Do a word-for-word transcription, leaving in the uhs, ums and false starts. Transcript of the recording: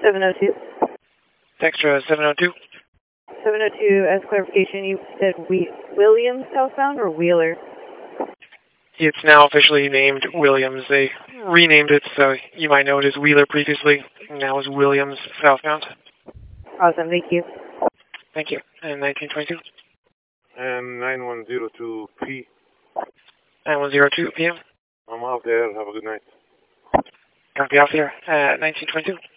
seven oh two. Extra seven oh two. seven oh two, as clarification, you said we Williams southbound or Wheeler? It's now officially named Williams. They renamed it, so you might know it as Wheeler previously. Now is Williams southbound. Awesome, thank you. Thank you. And nineteen twenty-two. And nine one zero two P. nine one zero two P M. I'm out there. Have a good night. Copy off there. Uh, nineteen twenty-two.